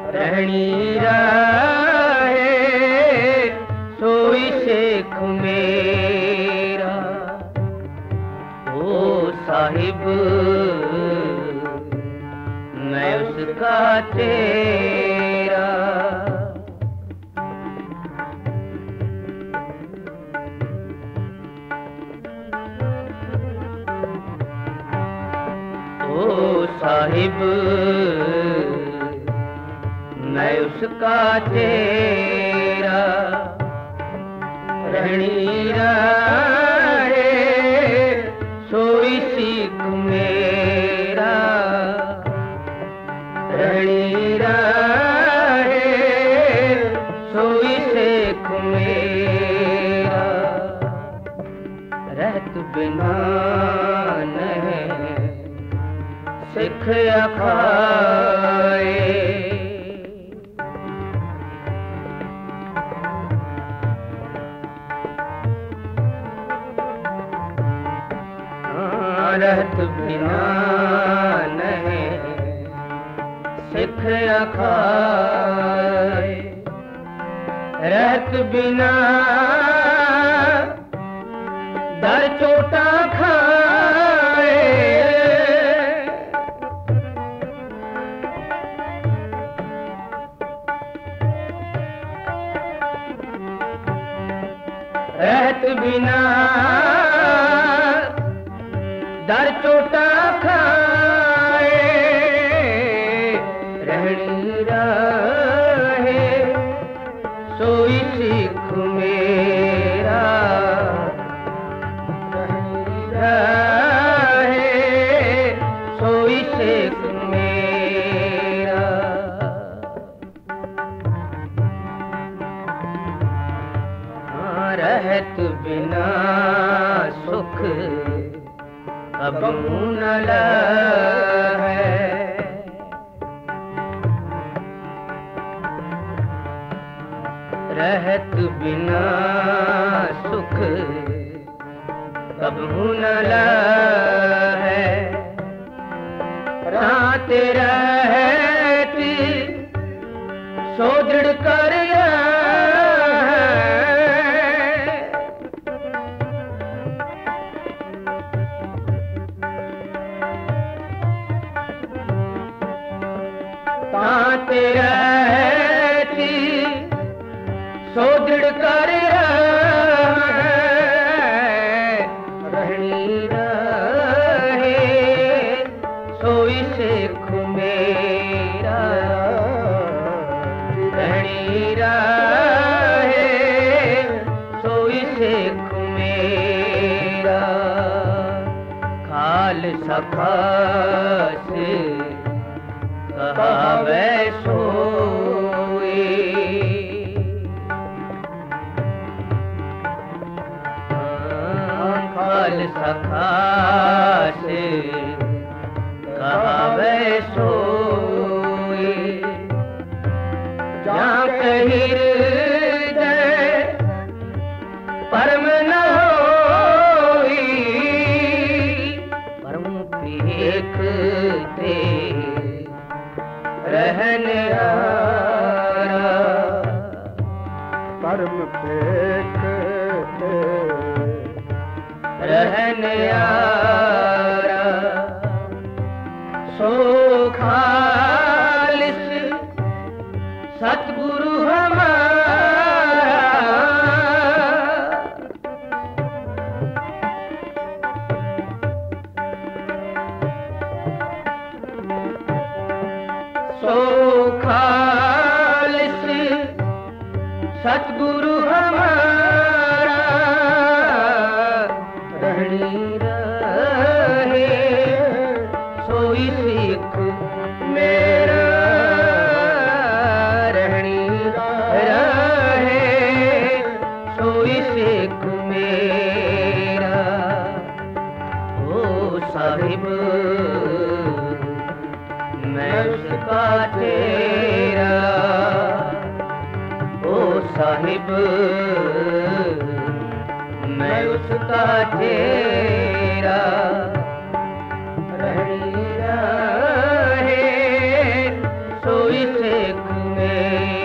रहनी रहे सोई शेख मेरा। ओ साहिब मैं उसका तेरा। ओ साहिब मैं उसका तेरा। रहनी रहे सोई सीख मेरा। रहनी रहे सोई सीख मेरा। रहत बिना नहीं सिख खाए। रहत बिना नहीं सिख खाए। रहत बिना दर चोटा खाए। रहत बिना दर चोटा खाए। रहनी रहे सोई सीख मेरा। रहनी रहे सोई सीख मेरा। रहत बिना सुख अब न है। रहत बिना सुख कबहू न है। रात रहती सो दृढ़ कर रहती सो दृढ़ कर। रहनी रहे सोई शेख मेरा। रहनी रहे सोई शेख मेरा। खालसा खास कहावे सोई। खालसा खास कहावे सोई। जहाँ कहीं हृदय परम न होई। परम देखते रहने आरा। परम देखते रहने आरा। सो खालिस सतगुरु हमारा। सो खालिस सतगुरु हमारा। रहनी रहे सोई सीख मेरा। रहनी रहे सोई सीख मेरा। ओ साहिब मैं उसका तेरा। ओ साहिब मैं उसका तेरा। रहनी रहे सोई से लेख में